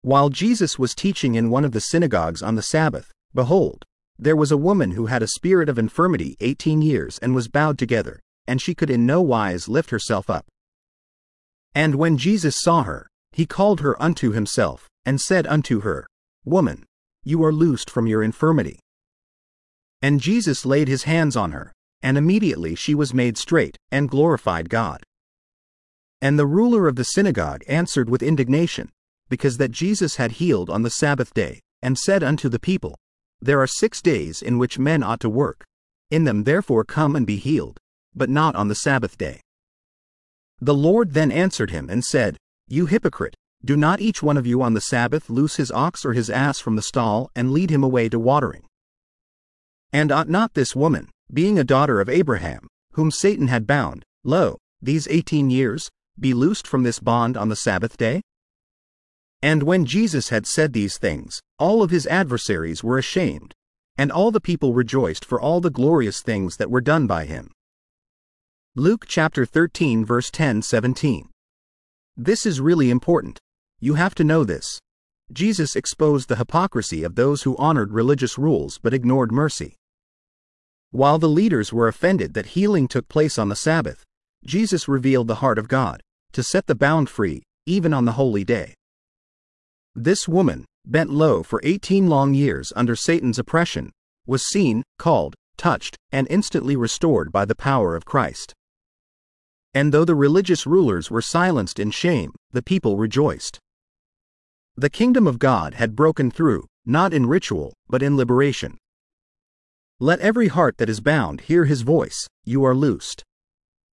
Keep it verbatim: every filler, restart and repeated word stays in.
While Jesus was teaching in one of the synagogues on the Sabbath, behold, there was a woman who had a spirit of infirmity eighteen years and was bowed together, and she could in no wise lift herself up. And when Jesus saw her, he called her unto himself, and said unto her, Woman, you are loosed from your infirmity. And Jesus laid his hands on her, and immediately she was made straight, and glorified God. And the ruler of the synagogue answered with indignation, because that Jesus had healed on the Sabbath day, and said unto the people, There are six days in which men ought to work. In them therefore come and be healed, but not on the Sabbath day. The Lord then answered him and said, You hypocrite, do not each one of you on the Sabbath loose his ox or his ass from the stall and lead him away to watering? And ought not this woman, being a daughter of Abraham, whom Satan had bound, lo, these eighteen years, be loosed from this bond on the Sabbath day? And when Jesus had said these things, all of his adversaries were ashamed, and all the people rejoiced for all the glorious things that were done by him. Luke chapter thirteen verse ten to seventeen. This is really important. You have to know this. Jesus exposed the hypocrisy of those who honored religious rules but ignored mercy. While the leaders were offended that healing took place on the Sabbath, Jesus revealed the heart of God, to set the bound free, even on the holy day. This woman, bent low for eighteen long years under Satan's oppression, was seen, called, touched, and instantly restored by the power of Christ. And though the religious rulers were silenced in shame, the people rejoiced. The kingdom of God had broken through, not in ritual, but in liberation. Let every heart that is bound hear his voice, You are loosed.